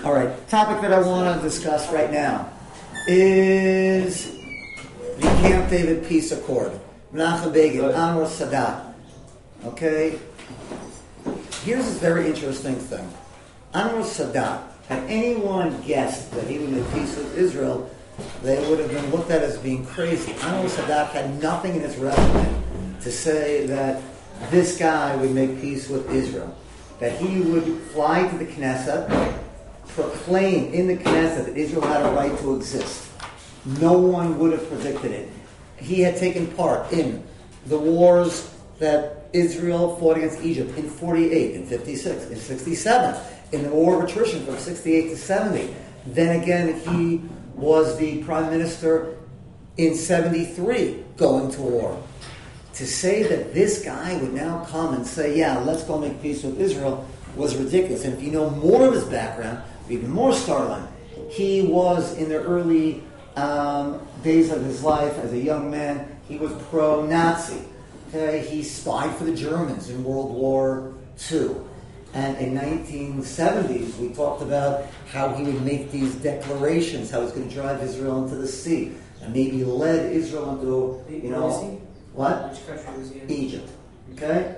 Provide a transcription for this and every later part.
All right, topic that I want to discuss right now is the Camp David Peace Accord. Menachem Begin, Anwar Sadat. Okay? Here's this very interesting thing. Anwar Sadat, had anyone guessed that he would make peace with Israel, they would have been looked at as being crazy. Anwar Sadat had nothing in his resume to say that this guy would make peace with Israel. That he would fly to the Knesset, proclaim in the Knesset that Israel had a right to exist. No one would have predicted it. He had taken part in the wars that Israel fought against Egypt in 48, in 56, in 67, in the war of attrition from 68 to 70. Then again, he was the prime minister in 73 going to war. To say that this guy would now come and say, yeah, let's go make peace with Israel was ridiculous. And if you know more of his background, even more startling, he was in the early days of his life as a young man, he was pro-Nazi. Okay? He spied for the Germans in World War II. And in 1970s, we talked about how he would make these declarations, how he's going to drive Israel into the sea, and maybe led Israel into, what? Which country was he in? Egypt. Okay?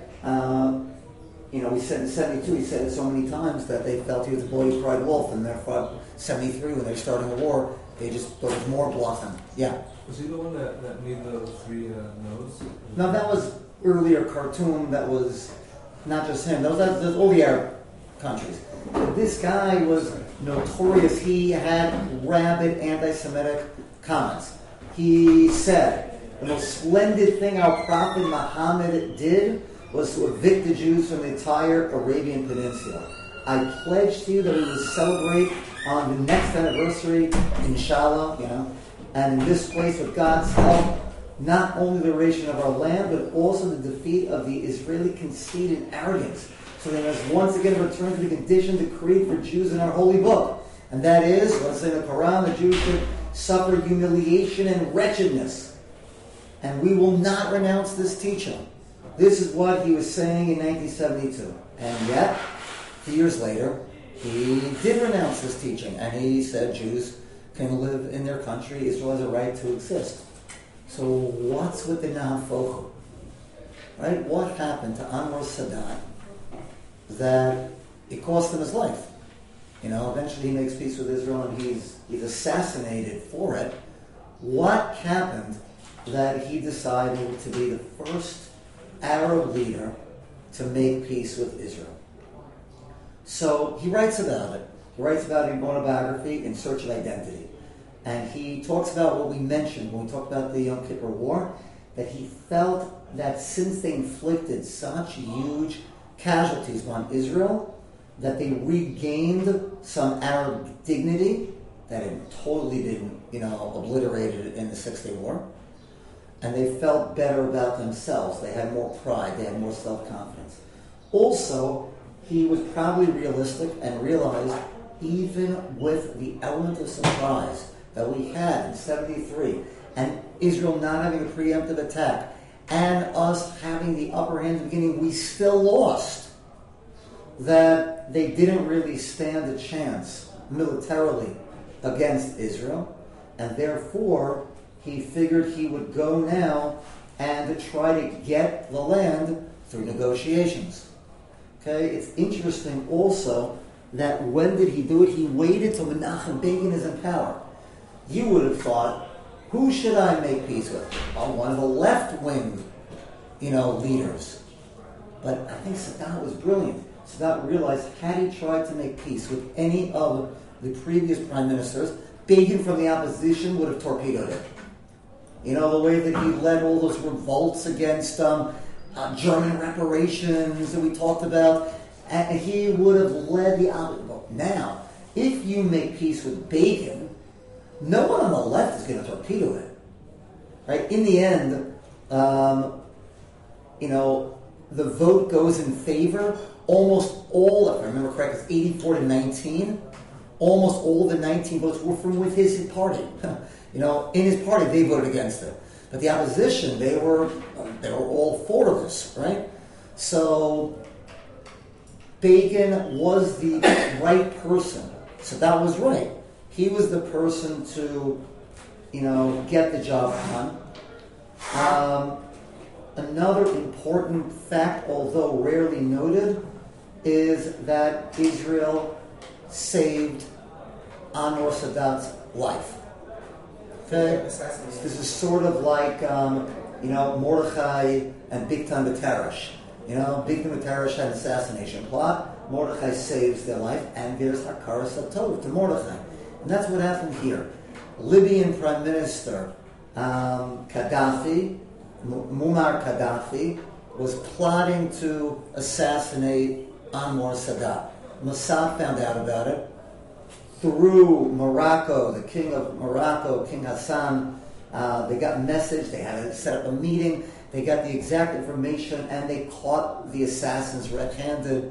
We said in 72, he said it so many times that they felt he was the boy who cried wolf, and therefore 73, when they were starting the war, they just thought it was more bluffing. Yeah. Was he the one that made the three no's? No, that was earlier cartoon. That was not just him. That was all the Arab countries. But this guy was notorious. He had rabid anti-Semitic comments. He said, the most splendid thing our prophet Muhammad did was to evict the Jews from the entire Arabian Peninsula. I pledge to you that we will celebrate on the next anniversary, inshallah, and in this place with God's help, not only the liberation of our land, but also the defeat of the Israeli conceit and arrogance. So they must once again return to the condition decreed for Jews in our holy book. And that is, let's say in the Quran, the Jews should suffer humiliation and wretchedness. And we will not renounce this teaching. This is what he was saying in 1972. And yet, 2 years later, he did renounce this teaching. And he said Jews can live in their country. Israel has a right to exist. So what's with the Nahafochu? Right? What happened to Anwar Sadat that it cost him his life? Eventually he makes peace with Israel and he's assassinated for it. What happened that he decided to be the first Arab leader to make peace with Israel? So he writes about it. He writes about it in autobiography, In Search of Identity. And he talks about what we mentioned when we talked about the Yom Kippur War, that he felt that since they inflicted such huge casualties on Israel, that they regained some Arab dignity that had totally been, obliterated in the Six-Day War. And they felt better about themselves. They had more pride. They had more self-confidence. Also, he was probably realistic and realized, even with the element of surprise that we had in 73, and Israel not having a preemptive attack, and us having the upper hand at the beginning, we still lost. That they didn't really stand a chance militarily against Israel, and therefore he figured he would go now and try to get the land through negotiations. Okay, it's interesting also that when did he do it? He waited till Menachem Begin is in power. You would have thought, who should I make peace with? One of the left-wing, leaders. But I think Sadat was brilliant. Sadat realized, had he tried to make peace with any of the previous prime ministers, Begin from the opposition would have torpedoed it. The way that he led all those revolts against German reparations that we talked about, and he would have led the opposition. Now, if you make peace with Begin, no one on the left is going to torpedo it. Right? In the end, the vote goes in favor. Almost all, if I remember correctly, it's 84 to 19. Almost all the 19 votes were from with his party. In his party, they voted against it. But the opposition, they were all for this, right? So Begin was the right person So that was right. He was the person to, get the job done. Another important fact, although rarely noted, is that Israel saved Anwar Sadat's life. Okay? This is sort of like, Mordechai and Bigtan B'Teresh. Bigtan B'Teresh had an assassination plot. Mordechai saves their life, and there's Hakaras HaTov to Mordechai. And that's what happened here. Libyan Prime Minister Gaddafi, Muammar Gaddafi, was plotting to assassinate Anwar Sadat. Mossad found out about it through Morocco, the king of Morocco, King Hassan. They got a message, they had to set up a meeting, they got the exact information, and they caught the assassins red-handed.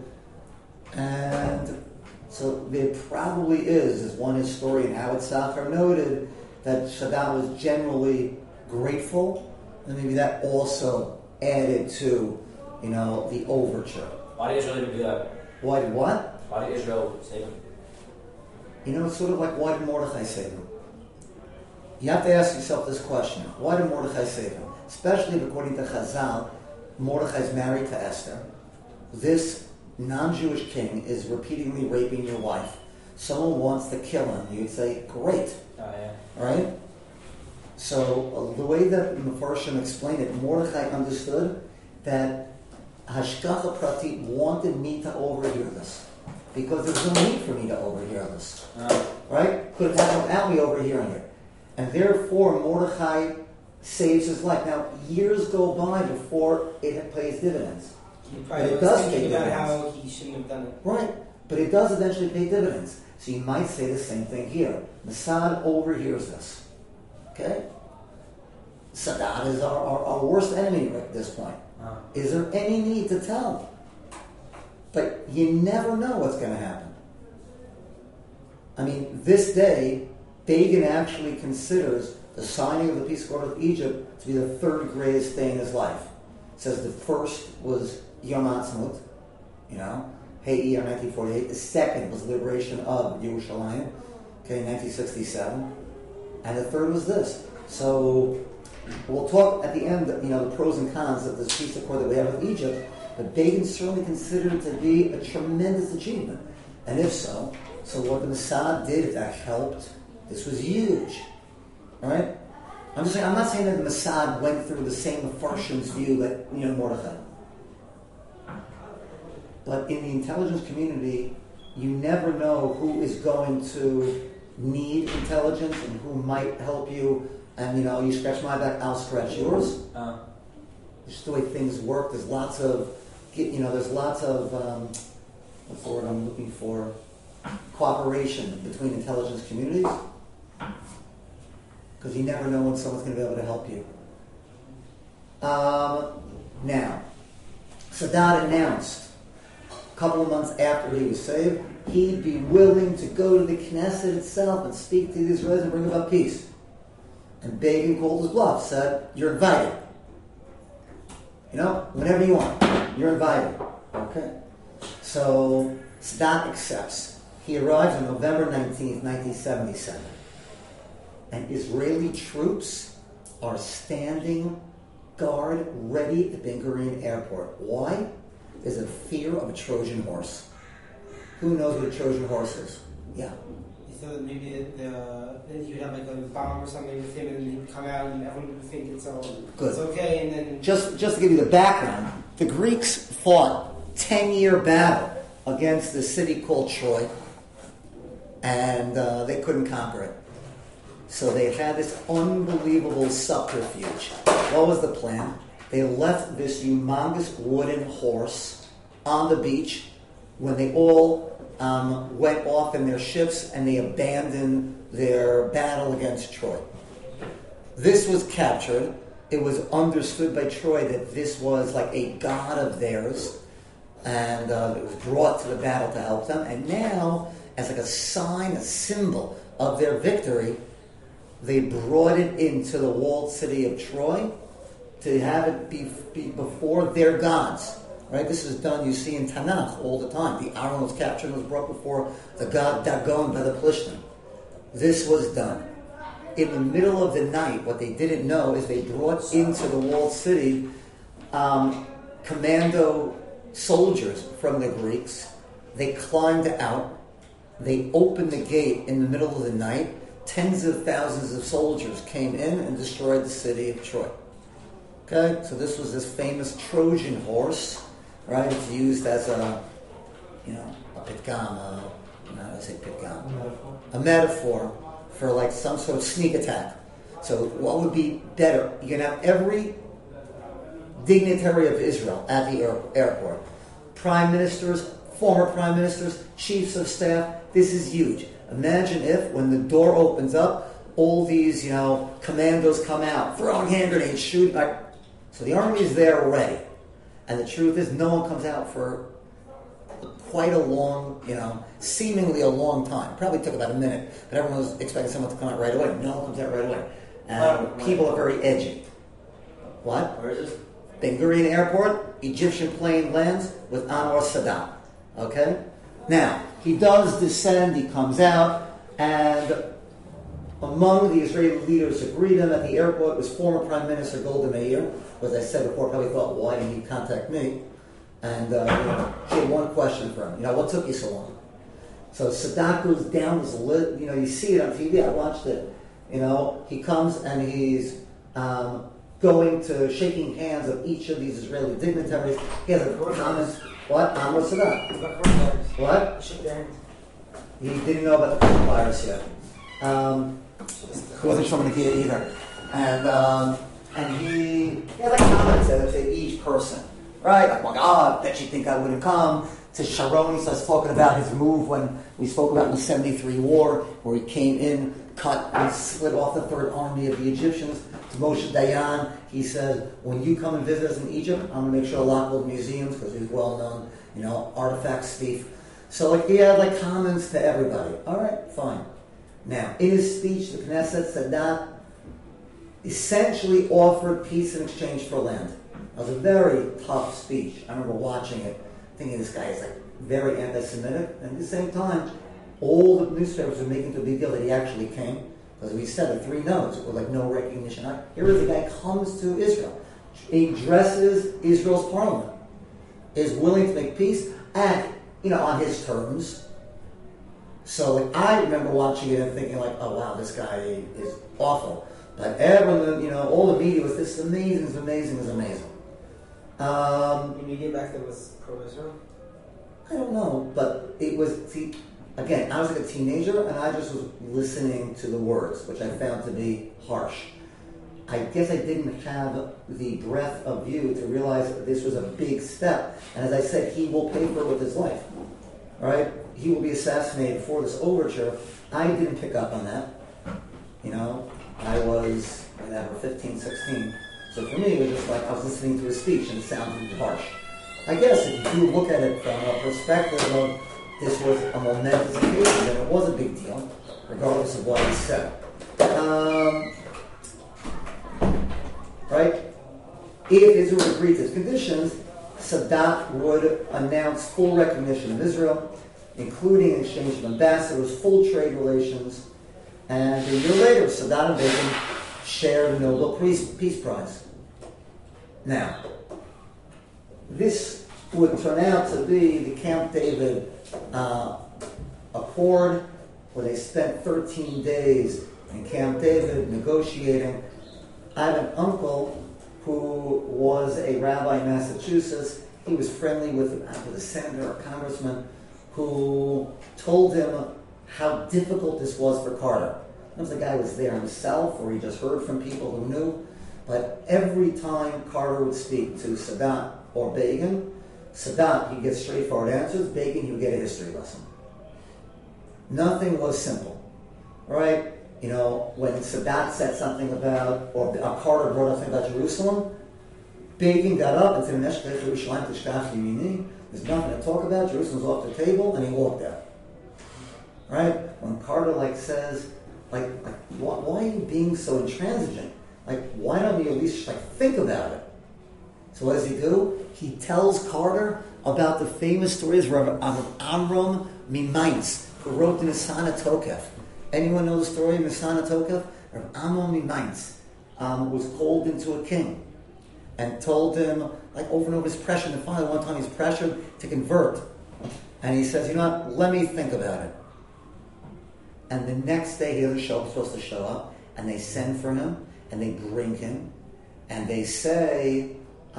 And so there probably is, as one historian, Howard Safar, noted, that Sadat was generally grateful, and maybe that also added to, the overture. Why did Israel even do that? Why did what? Why did Israel save him? It's sort of like, why did Mordechai save him? You have to ask yourself this question. Why did Mordechai save him? Especially if, according to Chazal, Mordechai is married to Esther. This non-Jewish king is repeatedly raping your wife. Someone wants to kill him. You'd say, great. Right? So the way that Mefarshim explained it, Mordechai understood that Hashgacha Pratit wanted me to overhear this. Because there's no need for me to overhear this. Right? Could have happened without me overhearing it. And therefore, Mordechai saves his life. Now, years go by before it pays dividends. He probably was thinking about how he shouldn't have done it. Right. But it does eventually pay dividends. So you might say the same thing here. Mossad overhears this. Okay? Sadat is our worst enemy at this point. Is there any need to tell? But you never know what's going to happen. I mean, this day, Begin actually considers the signing of the peace accord with Egypt to be the third greatest day in his life. It says the first was Yom Ha'atzmaut, Hey 1948. The second was the liberation of Yerushalayim, 1967. And the third was this. So we'll talk at the end, the pros and cons of this peace accord that we have with Egypt. But Begin certainly considered it to be a tremendous achievement. And if so what the Mossad did, if that helped, this was huge. All right? I'm not saying that the Mossad went through the same Mefarshim's view that, Mordechai. But in the intelligence community, you never know who is going to need intelligence and who might help you. And, you scratch my back, I'll scratch yours. It's just the way things work. There's lots of, what's the word I'm looking for? Cooperation between intelligence communities. Because you never know when someone's going to be able to help you. Now, Sadat announced a couple of months after he was saved, he'd be willing to go to the Knesset itself and speak to the Israelis and bring about peace. And Begin called his bluff, said, you're invited. Whenever you want, you're invited. Okay. So Sadat accepts. He arrives on November 19th, 1977. And Israeli troops are standing guard ready at Ben Gurion Airport. Why? There's a fear of a Trojan horse. Who knows what a Trojan horse is? Yeah. You thought that maybe you'd have like a bomb or something with him, and he'd come out, and everyone would think it's okay, and then just to give you the background, the Greeks fought 10-year battle against the city called Troy, and they couldn't conquer it. So they had this unbelievable subterfuge. What was the plan? They left this humongous wooden horse on the beach when they all went off in their ships and they abandoned their battle against Troy. This was captured. It was understood by Troy that this was like a god of theirs, and it was brought to the battle to help them. And now, as like a sign, a symbol of their victory, they brought it into the walled city of Troy to have it be before their gods. Right? This is done, you see in Tanakh all the time. The Aron was captured and was brought before the god Dagon by the Plishtim. This was done. In the middle of the night, what they didn't know is they brought into the walled city commando soldiers from the Greeks. They climbed out. They opened the gate in the middle of the night. Tens of thousands of soldiers came in and destroyed the city of Troy. Okay, so this was this famous Trojan horse, right? It's used as a pitgam, a metaphor for like some sort of sneak attack. So what would be better? You can have every dignitary of Israel at the airport. Prime ministers, former prime ministers, chiefs of staff. This is huge. Imagine if, when the door opens up, all these, commandos come out, throwing hand grenades, shooting. So the army is there already. And the truth is, no one comes out for quite a long, seemingly a long time. Probably took about a minute, but everyone was expecting someone to come out right away. No one comes out right away. And people are very edgy. What? Where is this? Ben Gurion Airport, Egyptian plane lands with Anwar Sadat. Okay? Now, he does descend, he comes out, and among the Israeli leaders who greet him at the airport was former Prime Minister Golda Meir, who, as I said before, probably thought, why didn't he contact me? And she had one question for him. What took you so long? So Sadat goes down this lit, you see it on TV, I watched it. He comes and he's going to shaking hands of each of these Israeli dignitaries. He has a comment. What? Anwar Sadat. What? He didn't know about the coronavirus yet. He wasn't from Nikia either. And he had like comments to each person. Right? Like, my God, bet you think I would have come. To Sharon, he starts talking about his move when we spoke about in the 73 war, where he came in, cut and split off the third army of the Egyptians. To Moshe Dayan, he said, when you come and visit us in Egypt, I'm going to make sure to lock all the museums, because he's well-known, artifacts thief. So he had comments to everybody. All right, fine. Now, in his speech, the Knesset Sadat essentially offered peace in exchange for land. It was a very tough speech. I remember watching it, thinking this guy is very anti-Semitic. And at the same time, all the newspapers were making a big deal that he actually came. Because we said the 3 no's were no recognition. Here is a guy comes to Israel. He addresses Israel's parliament. Is willing to make peace and, on his terms. So I remember watching it and thinking oh wow, this guy is awful. But everyone, all the media was this amazing, it's amazing, it's amazing. The media back then was pro-Israel? I don't know, but it was, again, I was a teenager and I just was listening to the words, which I found to be harsh. I guess I didn't have the breadth of view to realize that this was a big step. And as I said, he will pay for it with his life. All right? He will be assassinated for this overture. I didn't pick up on that. I was, 15, 16. So for me, it was just I was listening to a speech and it sounded harsh. I guess if you look at it from a perspective of this was a momentous occasion, then it was a big deal, regardless of what he said. Right? If Israel agreed to his conditions, Sadat would announce full recognition of Israel, including exchange of ambassadors, full trade relations, and a year later, Sadat and Begin shared the Nobel Peace Prize. Now, this would turn out to be the Camp David Accord, where they spent 13 days in Camp David negotiating. I have an uncle who was a rabbi in Massachusetts. He was friendly with a senator or congressman who told him how difficult this was for Carter. I don't know if the guy was there himself or he just heard from people who knew, but every time Carter would speak to Sadat or Begin, Sadat, he'd get straightforward answers. Begin, he would get a history lesson. Nothing was simple, right? When Sadat said something about, or Carter brought up something about Jerusalem, Begin got up and said, there's nothing to talk about, Jerusalem's off the table, and he walked out. Right? When Carter says, why are you being so intransigent? Why don't you at least think about it? So what does he do? He tells Carter about the famous stories of Amram Mimainz, who wrote the Nisana Tokef. Anyone know the story of Nisana Tokef? Amram Mimainz was called into a king and told him, like over and over, his pressure. And finally, one time he's pressured to convert. And he says, you know what, let me think about it. And the next day he doesn't show up, he's supposed to show up. And they send for him, and they bring him. And they say,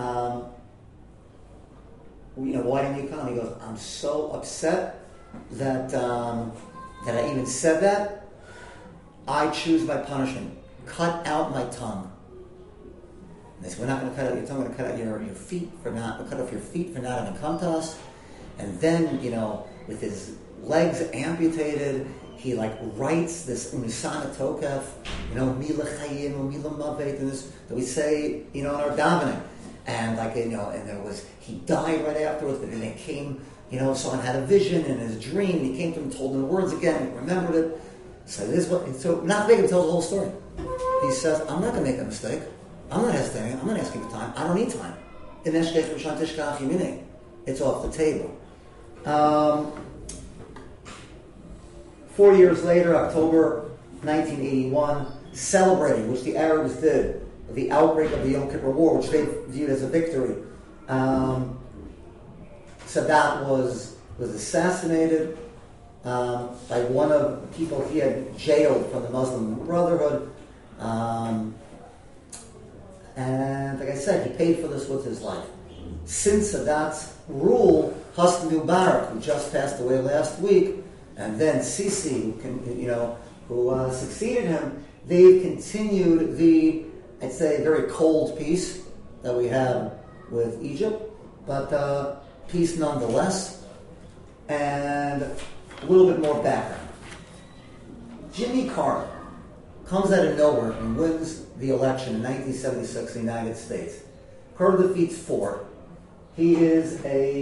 why didn't you come? He goes, I'm so upset that I even said that. I choose my punishment. Cut out my tongue. And they said, we're not going to cut out your tongue, we're going to cut out your feet we'll cut off your feet for not having come to us. And then, with his legs amputated, he writes this Unisana Tokef, Mila Chayim, Mila Mavet, and this that we say, in our davening. And and there was, he died right afterwards, but then it came, someone had a vision in his dream, and he came to him and told him the words again, he remembered it. So not making him tell the whole story. He says, I'm not going to make a mistake. I'm not hesitating. I'm not asking for time. I don't need time. It's off the table. 4 years later, October 1981, celebrating, which the Arabs did, the outbreak of the Yom Kippur War, which they viewed as a victory. Sadat was assassinated by one of the people he had jailed from the Muslim Brotherhood. And like I said, he paid for this with his life. Since Sadat's rule, Hosni Mubarak, who just passed away last week, and then Sisi, who succeeded him, they've continued the, I'd say, very cold peace that we have with Egypt, but peace nonetheless. And a little bit more background. Jimmy Carter comes out of nowhere and wins the election in 1976 in the United States. Carter defeats Ford. He is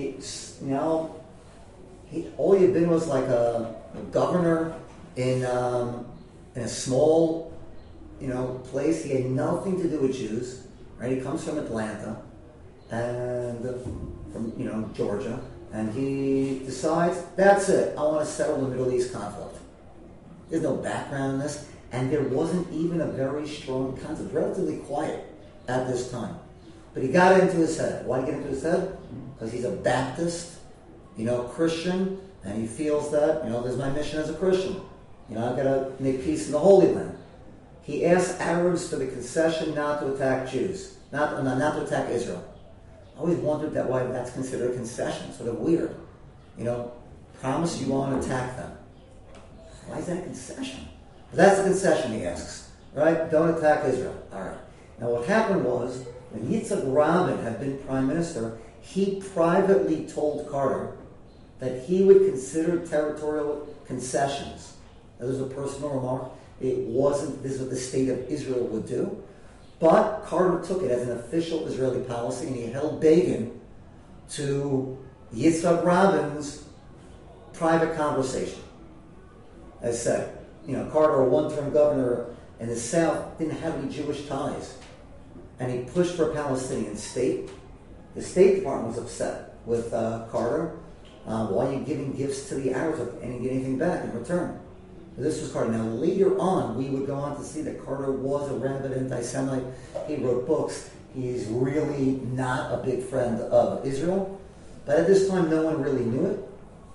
all he had been was like a governor in a small, place. He had nothing to do with Jews, right? He comes from Atlanta and from Georgia, and he decides, that's it, I want to settle the Middle East conflict. There's no background in this, and there wasn't even a very strong concept, relatively quiet at this time. But he got it into his head. Why did he get into his head? Because he's a Baptist, Christian, and he feels that, there's my mission as a Christian. I've got to make peace in the Holy Land. He asked Arabs for the concession not to attack Jews, not to attack Israel. I always wondered why that's considered a concession, sort of weird. Promise you won't attack them. Why is that a concession? But that's the concession he asks, right? Don't attack Israel. All right. Now what happened was, when Yitzhak Rabin had been prime minister, he privately told Carter that he would consider territorial concessions. That was a personal remark. It wasn't, this is what the state of Israel would do. But Carter took it as an official Israeli policy, and he held Begin to Yitzhak Rabin's private conversation. As said, Carter, a one-term governor in the South, didn't have any Jewish ties. And he pushed for a Palestinian state. The State Department was upset with Carter. Why are you giving gifts to the Arabs and you get anything back in return? This was Carter. Now, later on, we would go on to see that Carter was a rabid anti-Semite. He wrote books. He's really not a big friend of Israel. But at this time, no one really knew it.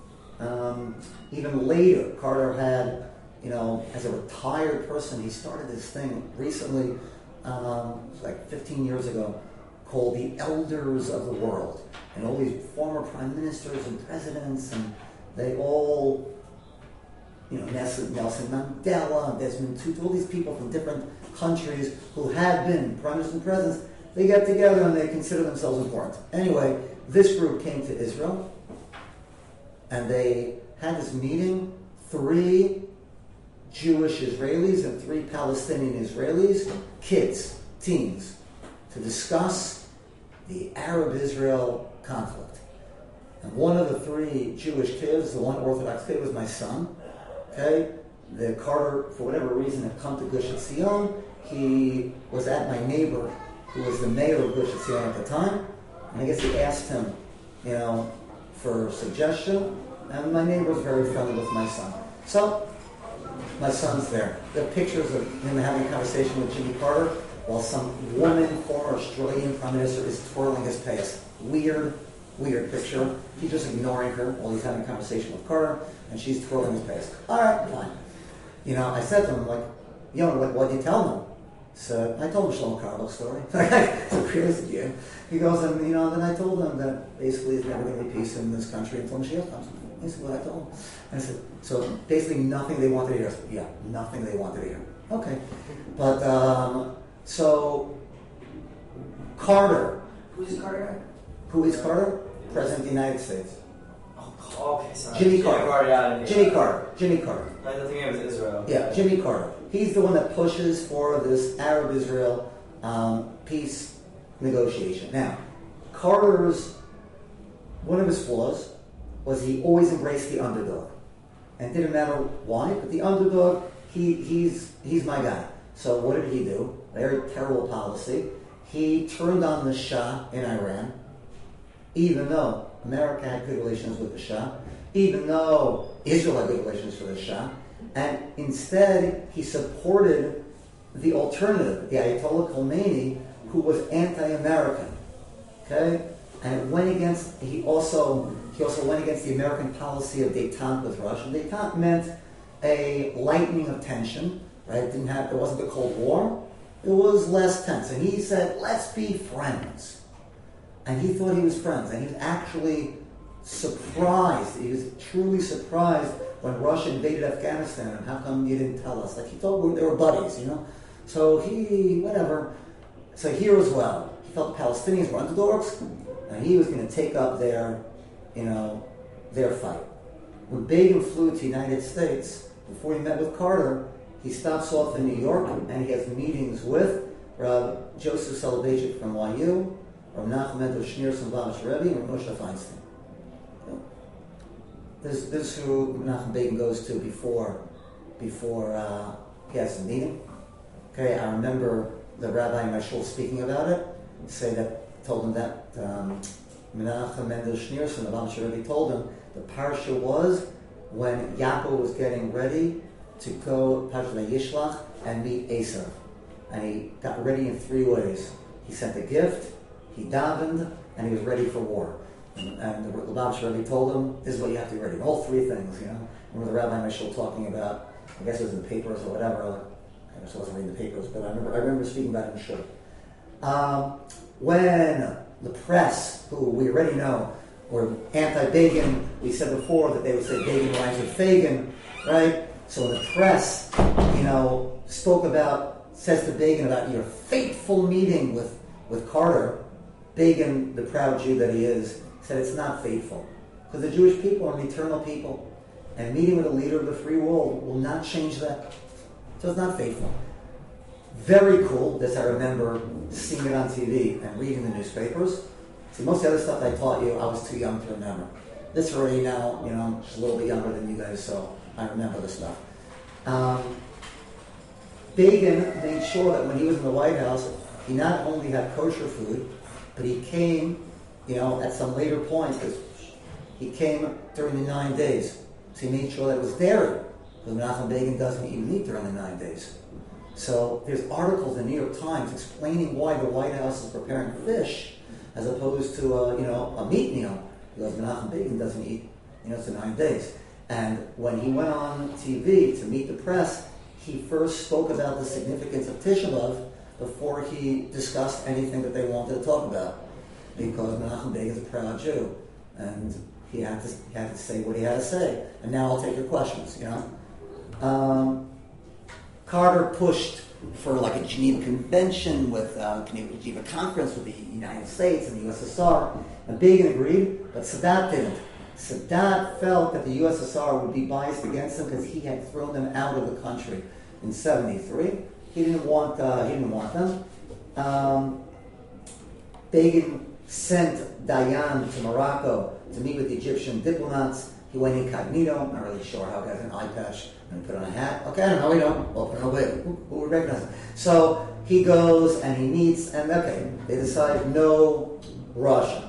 Even later, Carter had, as a retired person, he started this thing recently, like 15 years ago, called the Elders of the World. And all these former prime ministers and presidents, and they all, Nelson Mandela, Desmond Tutu, all these people from different countries who had been prime ministers and presidents, they got together and they consider themselves important. Anyway, this group came to Israel, and they had this meeting, 3 Jewish Israelis and 3 Palestinian Israelis, kids, teens, to discuss the Arab-Israel conflict. And one of the 3 Jewish kids, the one Orthodox kid, was my son. Okay? The Carter, for whatever reason, had come to Gush Etzion. He was at my neighbor who was the mayor of Gush Etzion at the time, and I guess he asked him, for a suggestion, and my neighbor was very friendly with my son. So, my son's there. There are pictures of him having a conversation with Jimmy Carter while some woman, former Australian Prime Minister, is twirling his pants. Weird picture. He's just ignoring her while he's having a conversation with Carter, and she's twirling his pants. All right, fine. I said to him, what did you tell them? So I told him Shlomo Carlebach's story. So curious at you. He goes, and then I told him that basically there's never going to be peace in this country until Mashiach comes. This is what I told him. And I said, so basically nothing they wanted to hear. I said, yeah, nothing they wanted to hear. Okay. But, so, Carter. Who's Carter? Who is Carter? President of the United States. Oh, okay, sorry. Jimmy Carter. Yeah. Jimmy Carter. I think it was Israel. Yeah, Jimmy Carter. He's the one that pushes for this Arab-Israel peace negotiation. Now, one of his flaws was he always embraced the underdog. And it didn't matter why, but the underdog, he's my guy. So what did he do? Very terrible policy. He turned on the Shah in Iran, even though America had good relations with the Shah, even though Israel had good relations with the Shah, and instead he supported the alternative, the Ayatollah Khomeini, who was anti-American. Okay? And he also went against the American policy of détente with Russia. Détente meant a lightening of tension, right? It wasn't the Cold War. It was less tense. And he said, let's be friends. And he thought he was friends. And he was actually surprised. He was truly surprised when Russia invaded Afghanistan. And how come you didn't tell us? Like, he thought they were buddies, So whatever. So here as well, he felt the Palestinians were underdogs, and he was going to take up their fight. When Begin flew to the United States, before he met with Carter, he stops off in New York, and he has meetings with Rav Joseph Soloveitchik from YU, Rav Nachum Mendel Schneerson from Lubavitch Rebbe, and Rav Moshe Feinstein. This is who Menachem Begin goes to before he has the meeting. Okay, I remember the rabbi in my shul speaking about it, told him that Menachem Mendel Schneerson, the Lubavitch Rebbe, told him the parsha was when Yaakov was getting ready to go Parshat Yishlach and meet Esav. And he got ready in 3 ways. He sent a gift, he davened, and he was ready for war. And the Lubavitch Rebbe told him, this is what you have to be ready. All 3 things, I remember the rabbi in my shul talking about, I guess it was in the papers or whatever. I just wasn't reading the papers, but I remember speaking about it in shul. When the press, who we already know, were anti-Begin, we said before that they would say Begin rhymes with Fagin, right? So when the press, says to Begin about your fateful meeting with Carter, Begin, the proud Jew that he is, said it's not fateful. Because the Jewish people are an eternal people. And meeting with a leader of the free world will not change that. So it's not faithful. Very cool. This I remember seeing it on TV and reading the newspapers. See, most of the other stuff I taught you, I was too young to remember. This already now, just a little bit younger than you guys, so I remember this stuff. Begin made sure that when he was in the White House, he not only had kosher food, but he came, at some later point, because he came during the 9 days. So he made sure that it was dairy. Because Menachem Begin doesn't eat meat during the 9 days. So there's articles in the New York Times explaining why the White House is preparing fish as opposed to a meat meal. Because Menachem Begin doesn't eat, it's the 9 days. And when he went on TV to meet the press, he first spoke about the significance of Tisha B'Av before he discussed anything that they wanted to talk about. Because Menachem Begin is a proud Jew. And he had to say what he had to say. And now I'll take your questions, Carter pushed for like a Geneva Convention with a Geneva Conference with the United States and the USSR. And Begin agreed, but Sadat didn't. Sadat felt that the USSR would be biased against him because he had thrown them out of the country in '73. He didn't want them. Begin sent Dayan to Morocco to meet with the Egyptian diplomats. He went incognito. I'm not really sure how he got an eye patch And put on a hat. Okay, I don't know, we don't. Well, no way. Who would recognize him? So he goes and he meets, and okay, they decide no Russia.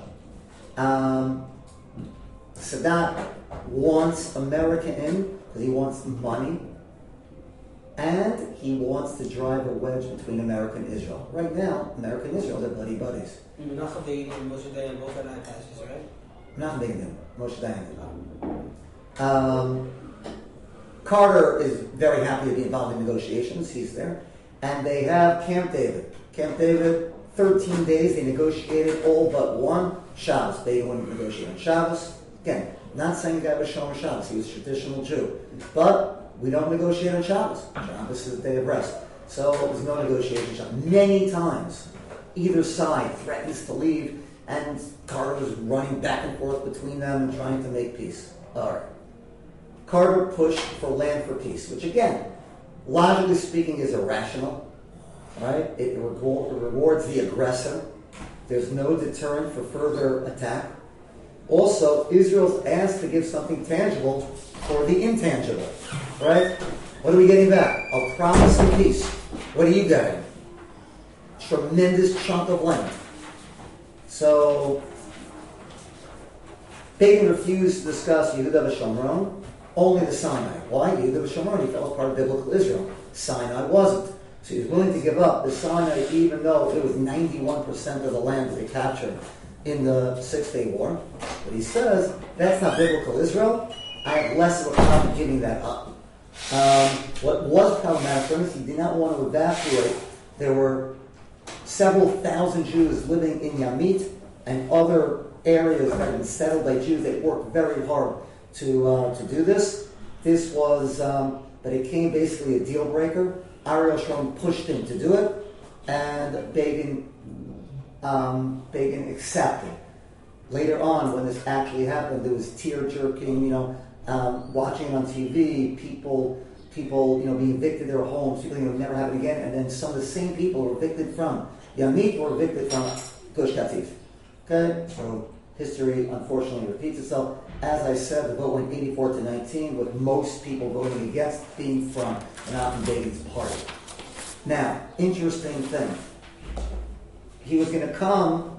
Sadat wants America in because he wants money, and he wants to drive a wedge between America and Israel. Right now, America and Israel, they're buddy buddies. Menachem Begin and Moshe Dayan both had attachments, right? Not Begin, Moshe Dayan did. Carter is very happy to be involved in negotiations. He's there. And they have Camp David. Camp David, 13 days, they negotiated all but one. Shabbos. They wouldn't negotiate on Shabbos. Again, not saying the guy was Shomer Shabbos. He was a traditional Jew. But we don't negotiate on Shabbos. Shabbos is the day of rest. So there's no negotiation. Many times, either side threatens to leave, and Carter was running back and forth between them and trying to make peace. All right. Carter pushed for land for peace, which again, logically speaking, is irrational. Right? It rewards the aggressor. There's no deterrent for further attack. Also, Israel's asked to give something tangible for the intangible. Right? What are we getting back? A promise of peace. What are you getting? Tremendous chunk of land. So, Begin refused to discuss Yehuda v'Shomron, only the Sinai. Why? Yehuda v'Shomron, he felt was part of biblical Israel. Sinai wasn't. So he was willing to give up the Sinai, even though it was 91% of the land that they captured in the Six-Day War. But he says, that's not biblical Israel. I have less of a problem giving that up. What was problematic for him is he did not want to evacuate. There were several thousand Jews living in Yamit and other areas that had been settled by Jews. They worked very hard to do this. This was, but it came basically a deal breaker. Ariel Sharon pushed him to do it, and Begin accepted. Later on, when this actually happened, there was tear-jerking, watching on TV, people, being evicted their homes, people would never happen again, and then some of the same people were evicted from Yamit, were evicted from Gush Katif. Okay, so history unfortunately repeats itself. As I said, the vote went 84-19, with most people voting against being from Menachem Begin's party. Now, interesting thing. He was going to come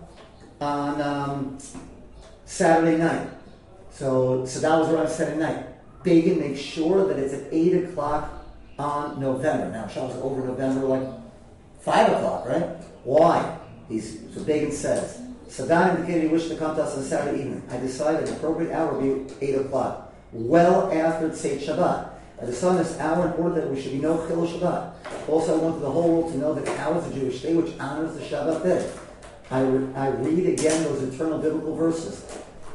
on Saturday night. So that was around Saturday night. Begin makes sure that it's at 8 o'clock on November. Now, Shabbos is over November, like 5 o'clock, right? Why? So Begin says, Sadat indicated he wished to come to us on Saturday evening. I decided the appropriate hour would be 8 o'clock, well after Tzeit Shabbat. I decided this hour in order that we should be no Chilul Shabbat. Also, I wanted the whole world to know that ours is a Jewish day which honors the Shabbat day. I read again those eternal biblical verses.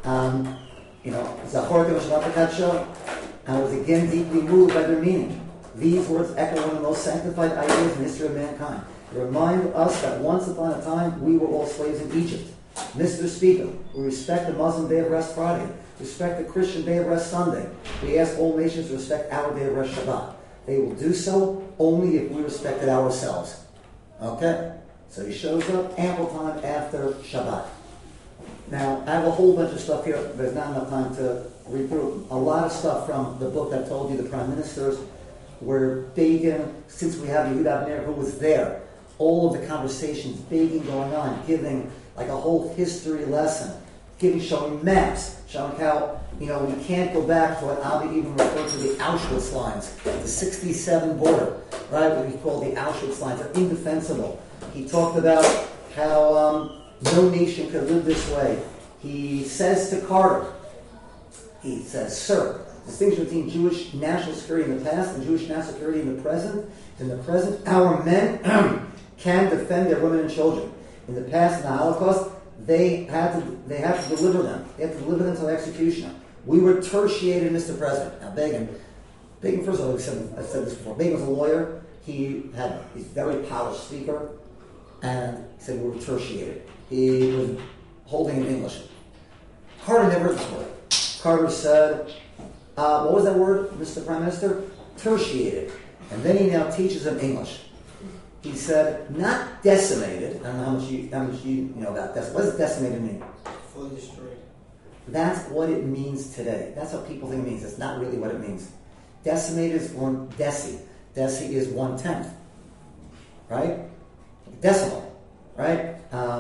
Zachortem Shabbat Kadsha. I was again deeply moved by their meaning. These words echo one of the most sanctified ideas in the history of mankind. They remind us that once upon a time we were all slaves in Egypt. Mr. Speaker, we respect the Muslim Day of Rest Friday, respect the Christian Day of Rest Sunday. We ask all nations to respect our Day of Rest Shabbat. They will do so only if we respected ourselves. Okay? So he shows up ample time after Shabbat. Now, I have a whole bunch of stuff here. There's not enough time to read through a lot of stuff from the book that told you, the prime ministers, where Begin, since we have Yehuda Avner who was there, all of the conversations, Begin going on, giving like a whole history lesson, showing maps, showing how, we can't go back to what Avi even referred to the Auschwitz lines, the 67 border, right, what we call the Auschwitz lines, are indefensible. He talked about how no nation could live this way. He says to Carter, he says, sir, distinction between Jewish national security in the past and Jewish national security in the present. In the present, our men can defend their women and children. In the past, in the Holocaust, they had to deliver them. They had to deliver them to the executioner. We were tertiated, Mr. President. Now, Begin, first of all, I've said this before. Begin was a lawyer. He's a very polished speaker, and he said we were tertiated. He was holding in English. Carter never heard this word. Carter said, what was that word, Mr. Prime Minister? Tertiated. And then he now teaches him English. He said, not decimated. I don't know how much you know about decimated. What does decimated mean? Fully destroyed. That's what it means today. That's what people think it means. It's not really what it means. Decimated is one deci. Deci is 1/10, right? Decimal, right?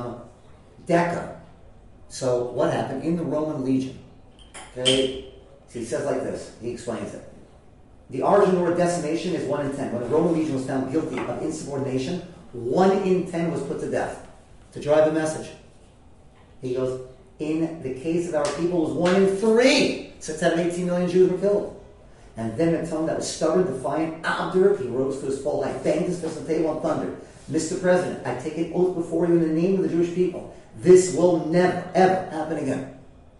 Deca. So what happened in the Roman legion? Okay, so he says like this. He explains it. The origin of the word decimation is 1 in 10. When the Roman legion was found guilty of insubordination, 1 in 10 was put to death to drive a message. He goes, in the case of our people, it was 1 in 3. 6 out of 18 million Jews were killed. And then a tongue that was stubborn, defiant, obdurate, he rose to his full height, banged his fist on the table and thundered, Mr. President, I take an oath before you in the name of the Jewish people. This will never, ever happen again.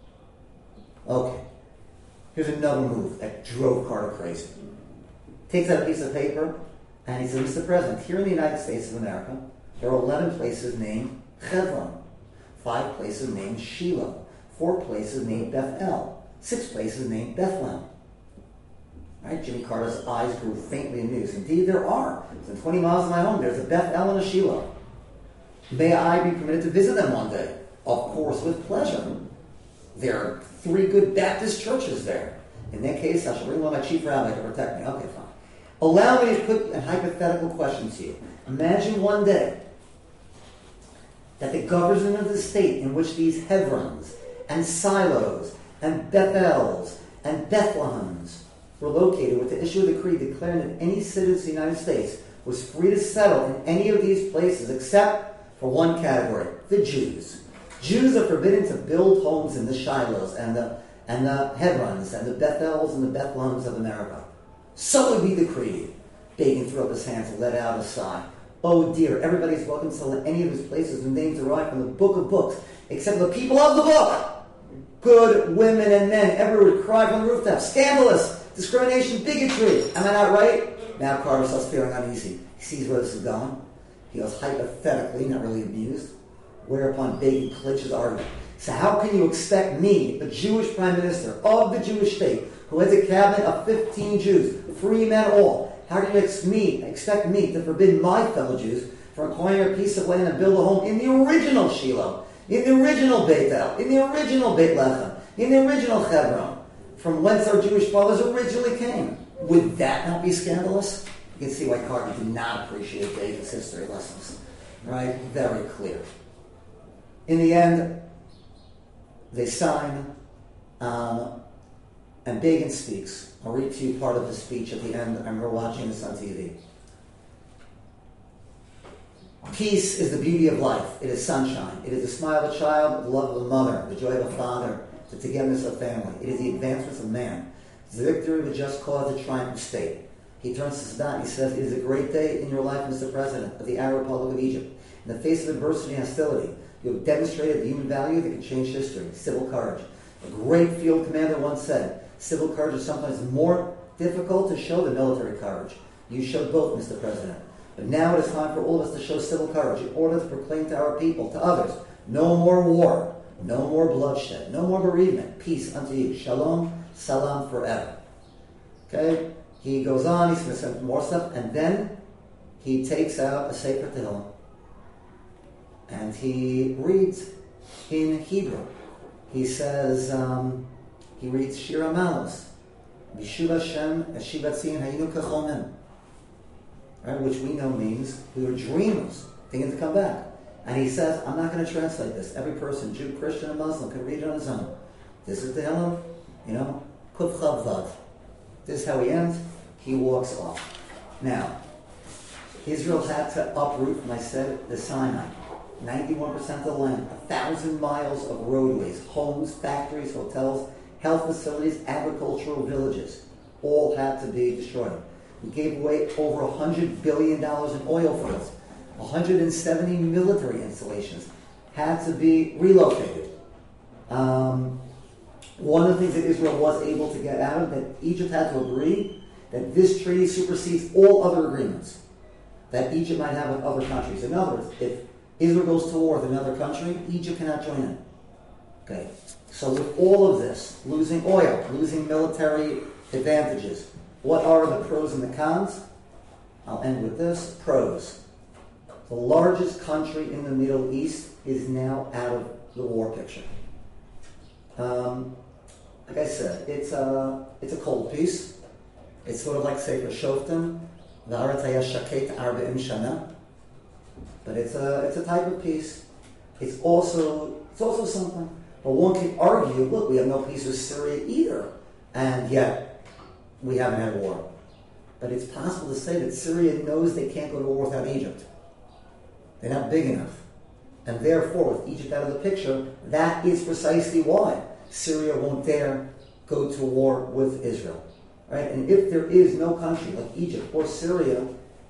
Okay. Here's another move that drove Carter crazy. Takes out a piece of paper, and he says, Mr. President, here in the United States of America, there are 11 places named Hebron, 5 places named Shiloh, 4 places named Bethel, 6 places named Bethlehem. Right? Jimmy Carter's eyes grew faintly amused. Indeed, there are. Within 20 miles of my home, there's a Bethel and a Shiloh. May I be permitted to visit them one day? Of course, with pleasure. There are 3 good Baptist churches there. In that case, I shall bring one of my chief rabbi to protect me. Okay, fine. Allow me to put a hypothetical question to you. Imagine one day that the government of the state in which these Hebrons and Silos and Bethels and Bethlehems were located with the issue of a decree declaring that any citizen of the United States was free to settle in any of these places except for one category, the Jews. Jews are forbidden to build homes in the Shilohs and the Hebrons and the Bethels and the Bethlehems of America. So would be decreed. Begin threw up his hands and let out a sigh. Oh dear, everybody's welcome to sell in any of his places with names derived from the book of books, except the people of the book. Good women and men everywhere cry from the rooftops. Scandalous, discrimination, bigotry. Am I not right? Now Carter starts feeling uneasy. He sees where this is going. He goes hypothetically, not really amused. Whereupon Begin clinches argument. So how can you expect me, the Jewish prime minister of the Jewish state, who has a cabinet of 15 Jews, free men all, how can you expect me to forbid my fellow Jews from acquiring a piece of land and build a home in the original Shiloh, in the original Beit El, in the original Beit Lechem, in the original Hebron, from whence our Jewish fathers originally came? Would that not be scandalous? You can see why Carter did not appreciate David's history lessons. Right? Very clear. In the end, they sign, and Begin speaks. I'll read to you part of his speech at the end. I remember watching this on TV. Peace is the beauty of life. It is sunshine. It is the smile of a child, the love of a mother, the joy of a father, the togetherness of family. It is the advancement of man. It is the victory of a just cause, the triumph of state. He turns to Sadat. He says, it is a great day in your life, Mr. President, of the Arab Republic of Egypt. In the face of adversity and hostility, you have demonstrated the human value that can change history, civil courage. A great field commander once said, civil courage is sometimes more difficult to show than military courage. You showed both, Mr. President. But now it is time for all of us to show civil courage in order to proclaim to our people, to others, no more war, no more bloodshed, no more bereavement, peace unto you, shalom, salam forever. Okay? He goes on, he's going to say more stuff, and then he takes out a Sefer Tehillim, and he reads in Hebrew. He says, he reads Shir HaMalos, B'shuv Hashem Eshivat Tzion Hayinu Kachomim, right, which we know means we were dreamers, thinking to come back. And he says, I'm not going to translate this. Every person, Jew, Christian, and Muslim, can read it on his own. This is the Tehillim, Kuf Chav Vav. This is how he ends. He walks off. Now, Israel had to uproot, and I said, the Sinai. 91% of the land, 1,000 miles of roadways, homes, factories, hotels, health facilities, agricultural villages, all had to be destroyed. We gave away over $100 billion in oil fields. 170 military installations had to be relocated. One of the things that Israel was able to get out of, that Egypt had to agree that this treaty supersedes all other agreements that Egypt might have with other countries. In other words, if Israel goes to war with another country, Egypt cannot join in. Okay. So with all of this, losing oil, losing military advantages, what are the pros and the cons? I'll end with this. Pros. The largest country in the Middle East is now out of the war picture. Like I said, it's a cold peace. It's sort of like Sefer Shoftim, V'aretz haya shaket arba'im shana. But it's a type of peace. It's also something. But one could argue, look, we have no peace with Syria either, and yet we haven't had war. But it's possible to say that Syria knows they can't go to war without Egypt. They're not big enough. And therefore, with Egypt out of the picture, that is precisely why Syria won't dare go to war with Israel. Right? And if there is no country like Egypt or Syria,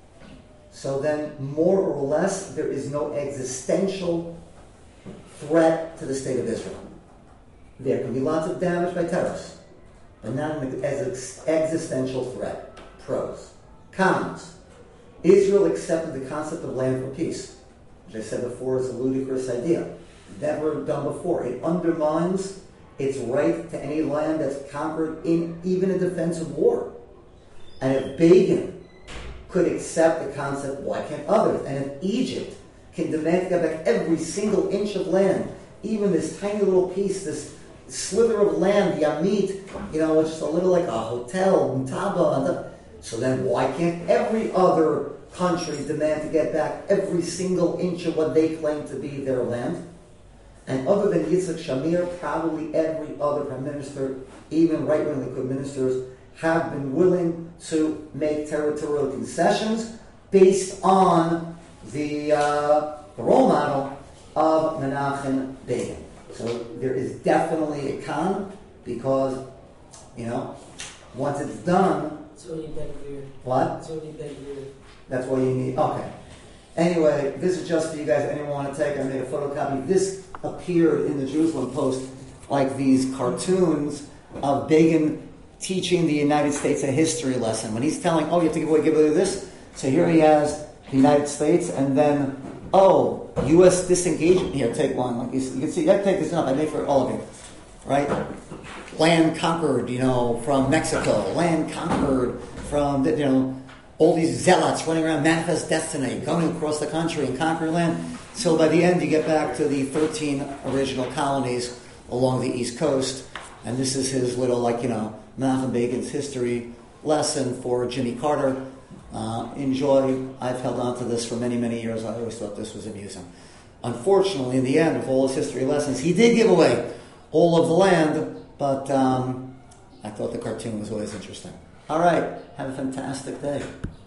so then more or less there is no existential threat to the state of Israel. There can be lots of damage by terrorists, but not as an existential threat. Pros. Cons. Israel accepted the concept of land for peace, which I said before is a ludicrous idea. Never done before. It undermines its right to any land that's conquered in even a defensive war. And if Begin could accept the concept, why can't others? And if Egypt can demand to get back every single inch of land, even this tiny little piece, this slither of land, Yamit, just a little like a hotel, Mutaba, so then why can't every other country demand to get back every single inch of what they claim to be their land? And other than Yitzhak Shamir, probably every other prime minister, even right-wing Likud ministers, have been willing to make territorial concessions based on the role model of Menachem Begin. So there is definitely a con because, once it's done. That's what you beg here. What? That's what you beg here. That's what you need. Okay. Anyway, this is just for you guys. Anyone want to take? I made a photocopy. This appeared in the Jerusalem Post like these cartoons of Begin teaching the United States a history lesson. When he's telling, you have to give away this. So here he has the United States, and then, U.S. disengagement. Here, take one. Like you can see, I take this up. I made for all of you. Right? Land conquered, from Mexico. Land conquered from, all these zealots running around, manifest destiny, going across the country and conquering land. So by the end, you get back to the 13 original colonies along the East Coast. And this is his little, Menachem Begin's history lesson for Jimmy Carter. Enjoy. I've held on to this for many, many years. I always thought this was amusing. Unfortunately, in the end, of all his history lessons, he did give away all of the land, but I thought the cartoon was always interesting. All right. Have a fantastic day.